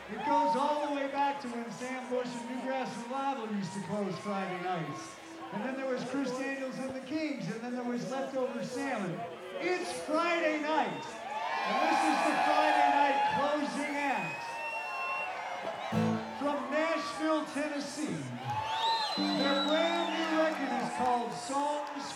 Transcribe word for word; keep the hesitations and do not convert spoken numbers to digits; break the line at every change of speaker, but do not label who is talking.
It goes all the way back to when Sam Bush and Newgrass Revival used to close Friday nights. And then there was Chris Daniels and the Kings, and then there was Leftover Salmon. It's Friday night, and this is the Friday night closing act. From Nashville, Tennessee,